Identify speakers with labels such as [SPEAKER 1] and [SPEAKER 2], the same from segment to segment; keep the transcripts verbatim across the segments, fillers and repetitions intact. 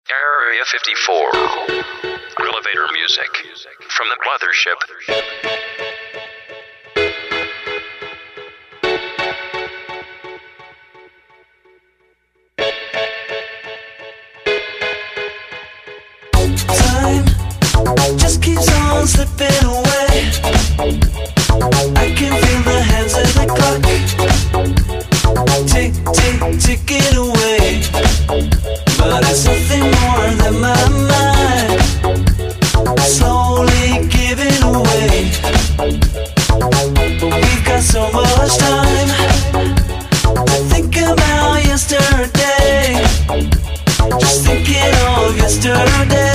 [SPEAKER 1] Area fifty-four. Elevator music from the mothership.
[SPEAKER 2] Time just keeps on slipping away. I can feel the hands of the clock tick, tick, ticking away. But it's nothing more than my mind slowly giving away. But we've got so much time to think about yesterday. Just thinking of yesterday.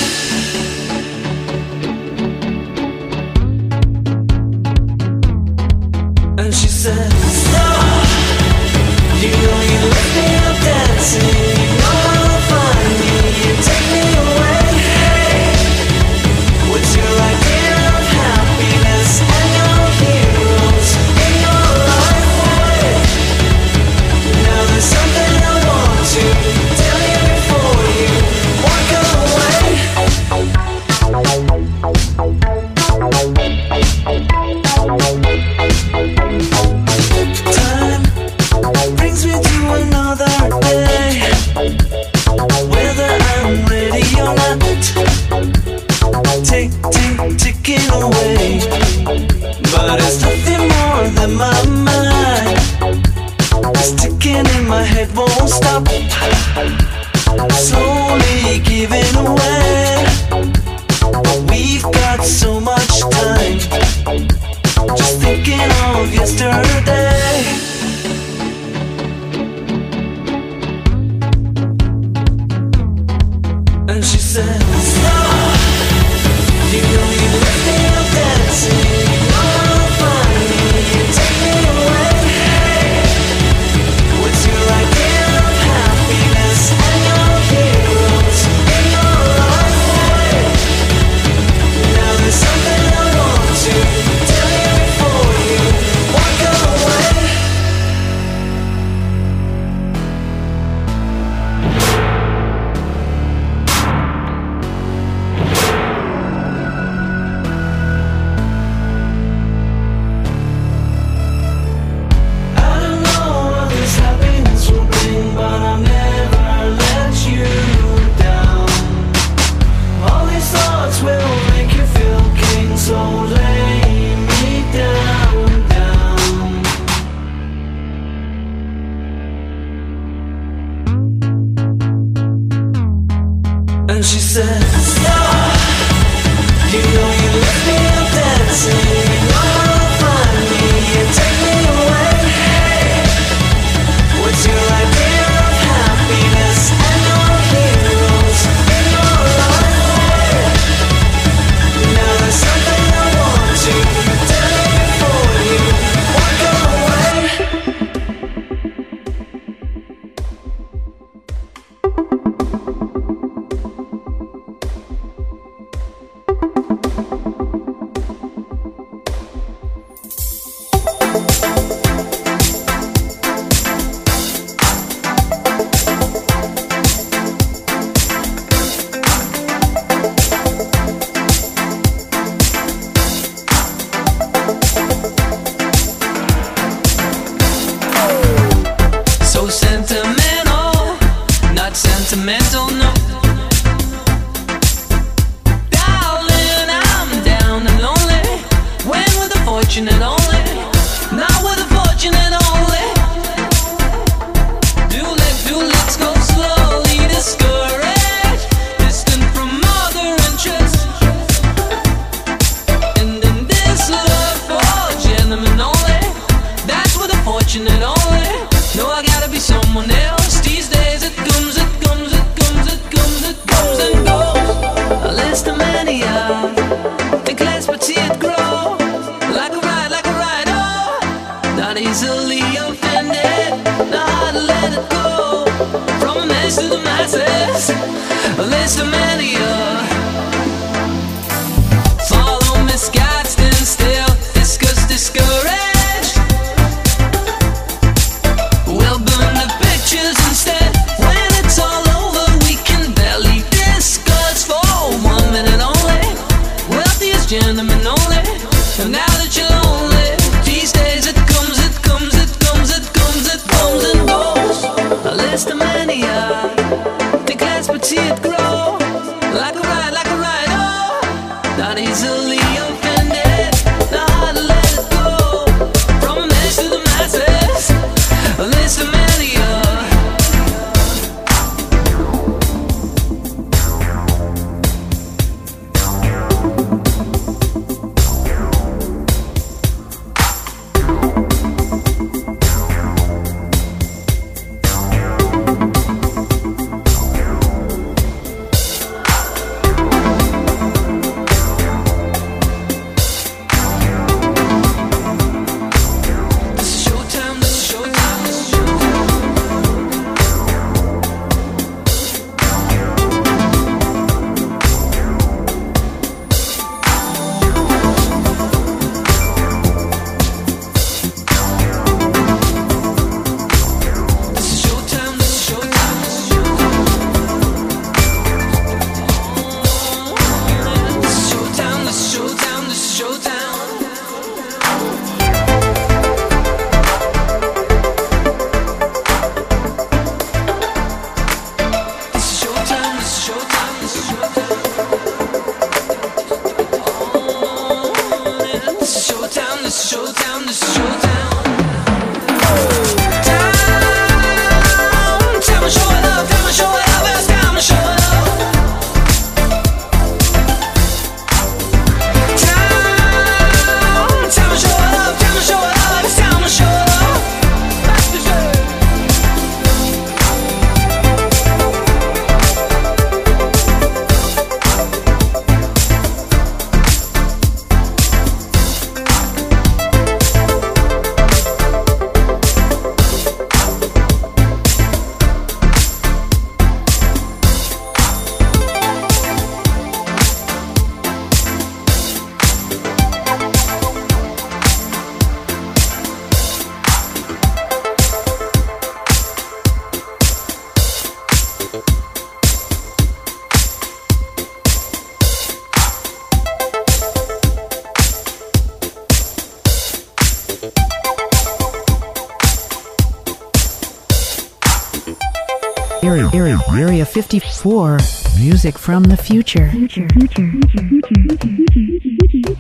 [SPEAKER 2] And she said, stop. You know you left me up dancing. You know I'll find me. You take me away. What's your idea of happiness and your heroes in your life? Now there's something I want to tell you before you walk away. Time brings me to another day, whether I'm ready or not. Tick, tick, ticking away. But it's nothing more than my mind. It's ticking in my head, won't stop. Slowly giving away. But we've got so much time. Just thinking of yesterday. And she said, stop. You know you left me up dancing. You know I'll find me. You take me away. What's your idea of happiness and your heroes in your life? Now there's something I want to tell you before you walk away. I don't know what this happiness will bring, but I'll never let you down. All these thoughts will make you feel king, so lay me down, down. And she said, stop. You know you left me up dancing. You know I'll find me. You take me away. What's your idea of happiness and your heroes in your life? Now there's something I want to tell you before you walk away. So sentimental, not sentimental, no. Darling, I'm down and lonely. When with the fortunate only, not with the fortunate only. Do let, do let's go slowly, discouraged, distant from other interests. And in this love for gentlemen only, that's with the fortunate only. No, I gotta be someone else. These days it comes, it comes, it comes, it comes, it comes and goes. A list of mania, the glass but see it grow. Like a ride, like a ride, oh. Not easily offended, not hard to let it go. From a mess to the masses, a list of mania. Follow misguided, stand still, discuss, discouraged. We'll burn the pictures instead. When it's all over, we can barely fast, but see it grow. Like a ride, like a ride, oh, not easily offended. Not hard to let it go. From a mess to the masses, this familiar.
[SPEAKER 3] Area, area, area fifty-four. Music from the future. Future, future, future, future, future.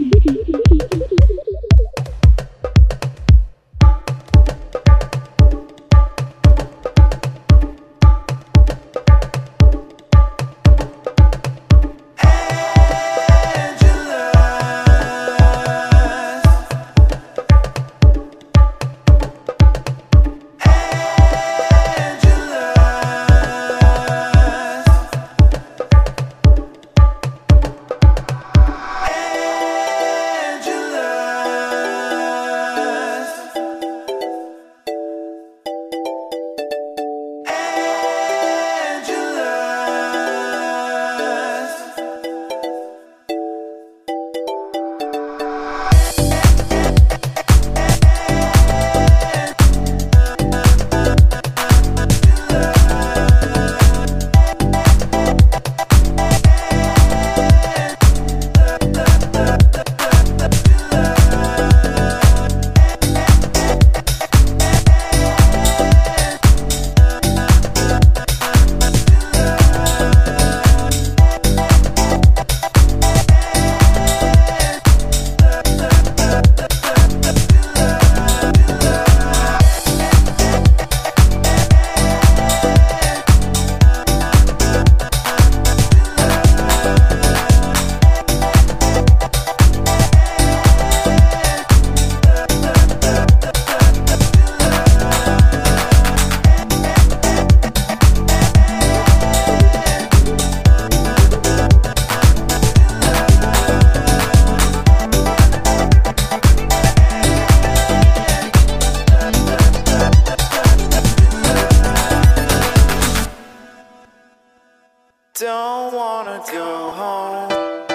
[SPEAKER 4] Don't wanna go home.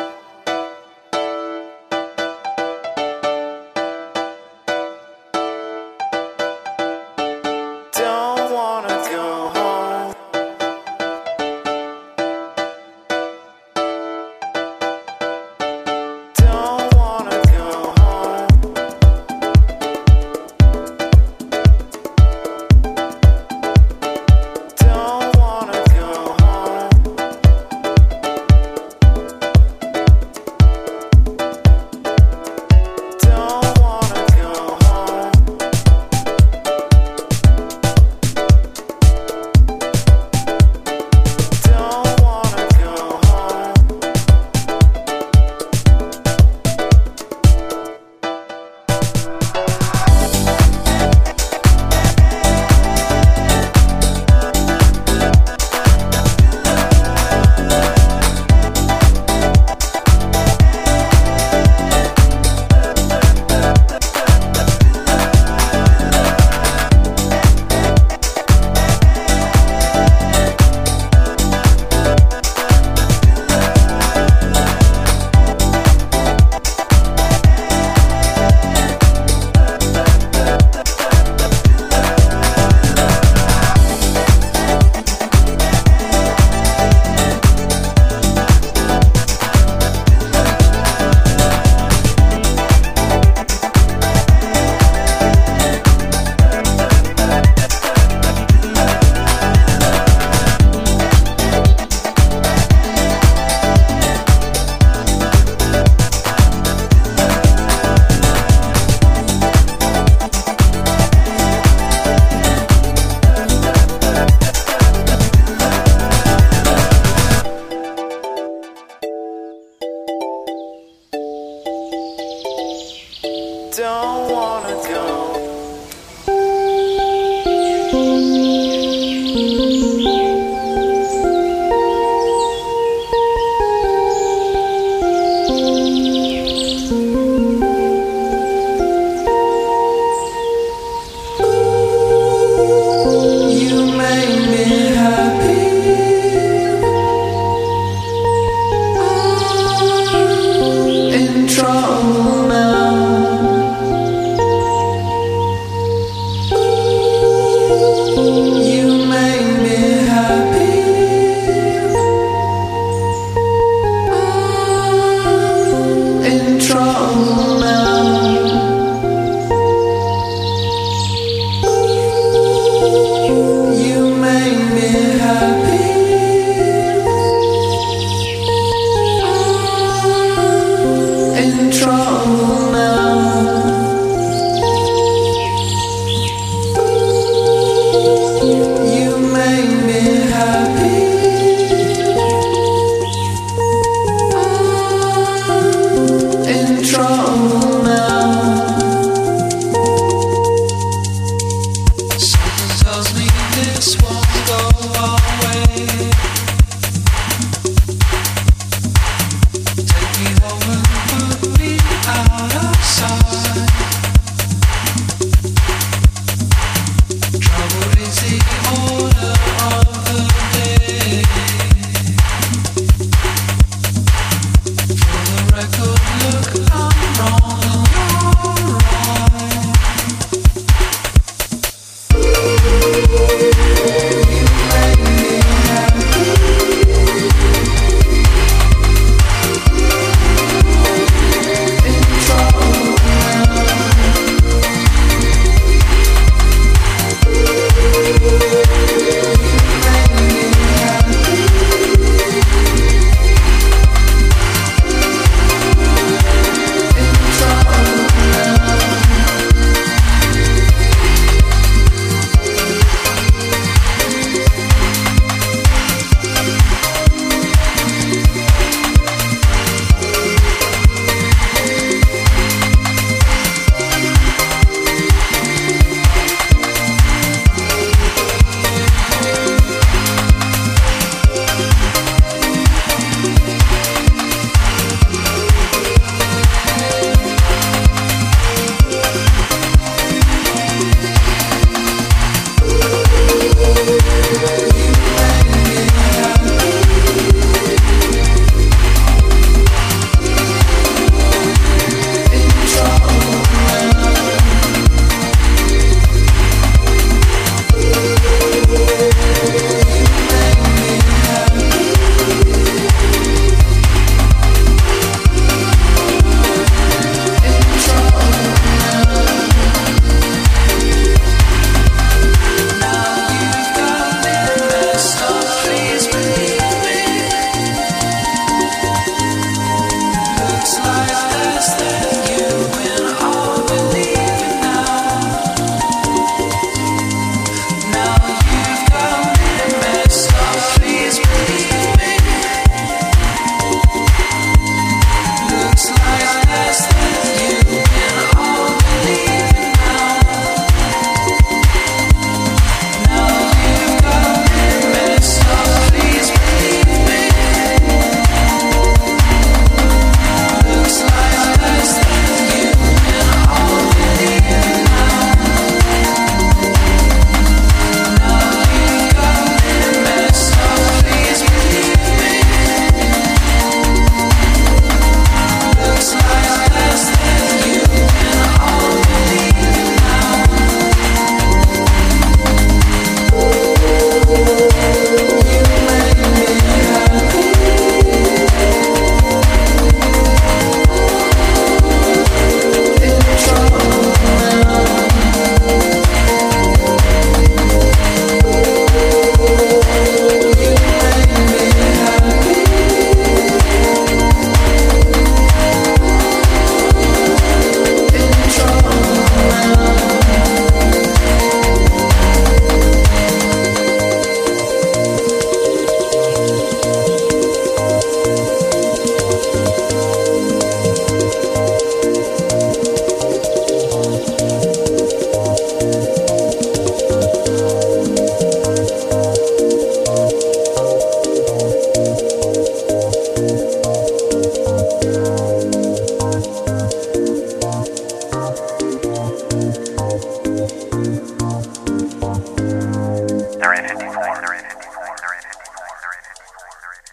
[SPEAKER 4] Don't wanna go home. Don't wanna go home. Don't wanna go home.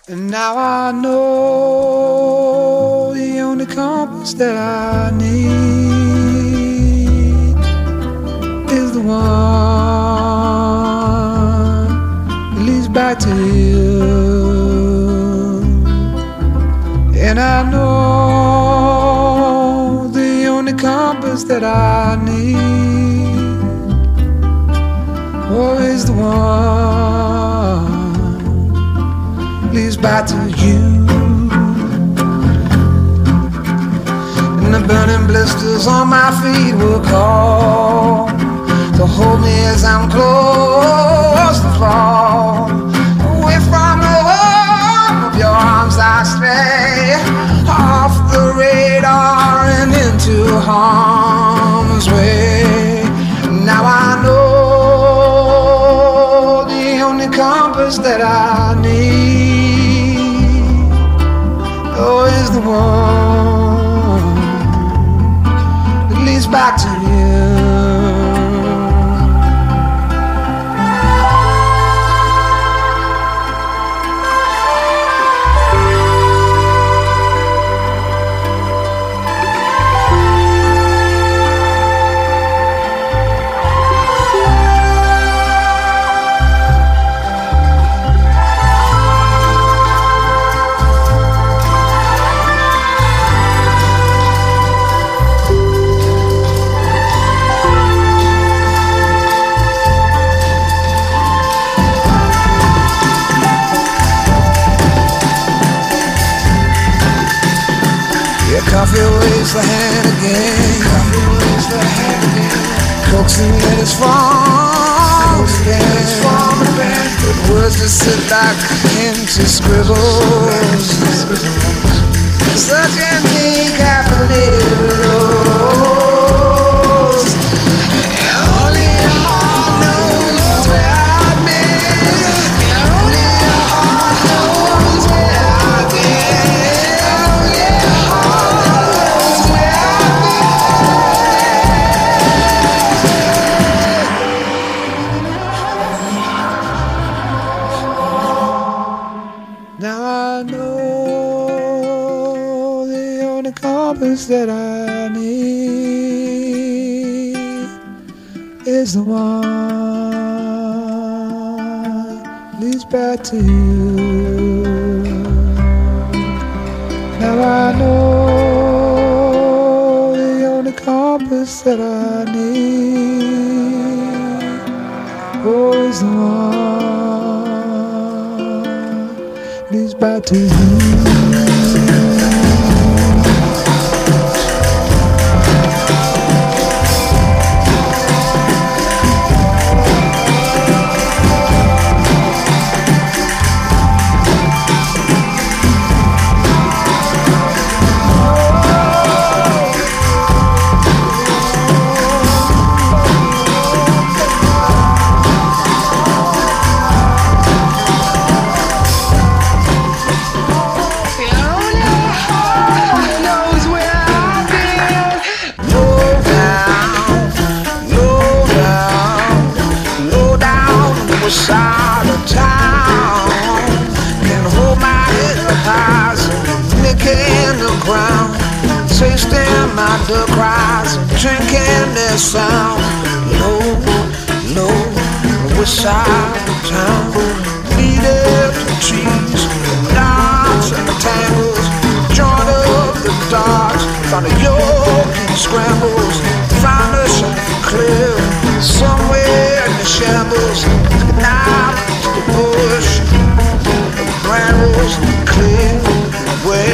[SPEAKER 5] And now I know the only compass that I need is the one that leads back to you. And I know the only compass that I need, oh, is the one leads back to you. And the burning blisters on my feet will call to hold me as I'm close to fall. Away from the warmth of your arms I stray, off the radar and into harm's way. Now I know the only compass that I need, oh, is the one that leads back to you. Coffee waves the hand again. Coffee waves the hand again. Coaxing letters from the band. But words just sit like empty scribbles. Such empty caffeinated roads. Only your heart knows where I've been. Only your heart knows where I've been. Only your heart. That I need is the one leads back to you. Now I know the only compass that I need, oh, is the one leads back to you. Side of town, can hold my head up high, so neck in the ground, tasting my duck cries, drinking their sound. Low, low, west side of town, beat up the trees, dance and the tangles, join up the dogs, found a yoke and scrambles, found us clear somewhere in the shambles. Now the bush, the brambles clear away.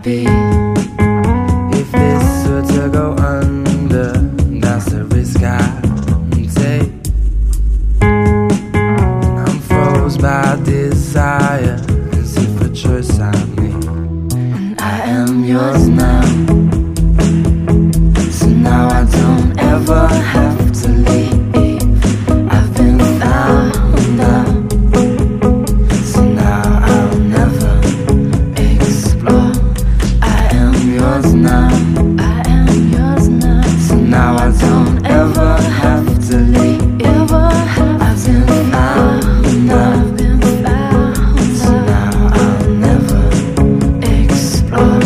[SPEAKER 6] be? If this were to go under, that's the risk I take. I'm froze by desire, as if a choice I made. And I am yours now, so now I don't ever have to leave. I've been found out, so now I'll never explore. I am yours now, I am yours now, so now I don't ever have to leave. Ever have I've been found out, I've been found, so now I'll never explore.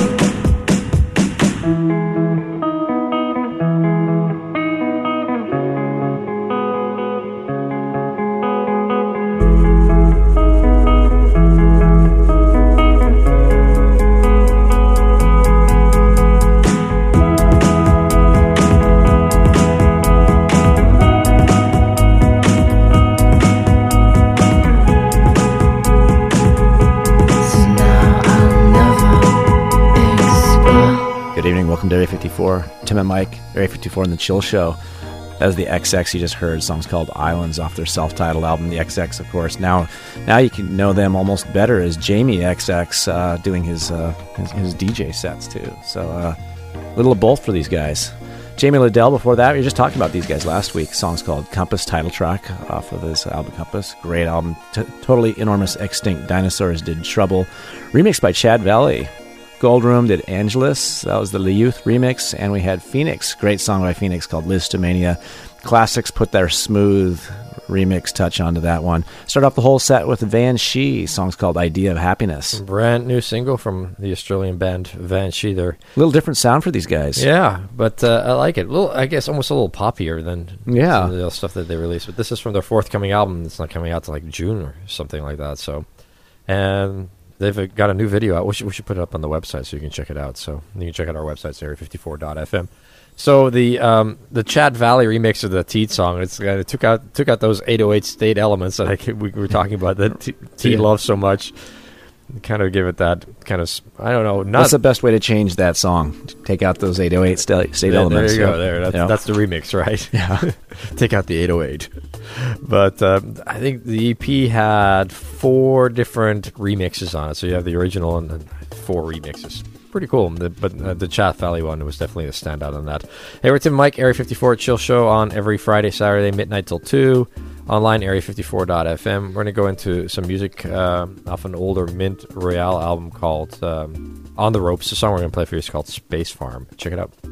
[SPEAKER 7] Good evening, welcome to Area fifty-four. Tim and Mike, Area fifty-four in the Chill Show. That was the X X you just heard. The song's called Islands off their self-titled album, the X X, of course. Now now you can know them almost better as Jamie X X uh, doing his, uh, his his D J sets, too. So uh, a little of both for these guys. Jamie Liddell, before that, we were just talking about these guys last week. The song's called Compass, title track off of his album Compass. Great album. T- totally Enormous Extinct Dinosaurs did Trouble. Remixed by Chad Valley. Gold Room did Angelus. That was the Le Youth remix. And we had Phoenix. Great song by Phoenix called Listomania. Classics put their smooth remix touch onto that one. Start off the whole set with Van Shee. Song's called Idea of Happiness.
[SPEAKER 8] Brand new single from the Australian band Van Shee. They're
[SPEAKER 7] A little different sound for these guys.
[SPEAKER 8] Yeah, but uh, I like it. A little, I guess almost a little poppier than
[SPEAKER 7] Yeah.
[SPEAKER 8] some of the stuff that they released. But this is from their forthcoming album. It's not coming out till like June or something like that. So, and they've got a new video out. We should, we should put it up on the website so you can check it out. So you can check out our website, area fifty-four dot f m. So the um, the Chad Valley remix of the Teed song, it's uh, it took out took out those eight oh eight state elements that I, could- we were talking about that T- Teed
[SPEAKER 7] Yeah.
[SPEAKER 8] loves so much. Kind of give it that kind of, I don't know. Not
[SPEAKER 7] What's the best way to change that song? Take out those eight oh eight st- state
[SPEAKER 8] there,
[SPEAKER 7] elements.
[SPEAKER 8] there you go.
[SPEAKER 7] so,
[SPEAKER 8] There, that's,
[SPEAKER 7] you know.
[SPEAKER 8] that's the remix, right?
[SPEAKER 7] Yeah.
[SPEAKER 8] Take out the eight oh eight. But um, I think the E P had four different remixes on it. So you have the original and then four remixes. Pretty cool. The, but uh, the Chat Valley one was definitely a standout on that. Hey, we're Tim and Mike, Area fifty-four Chill Show on every Friday, Saturday, midnight till two. Online, area fifty-four dot f m. We're going to go into some music uh, off an older Mint Royale album called um, On the Ropes. The song we're going to play for you is called Space Farm. Check it out.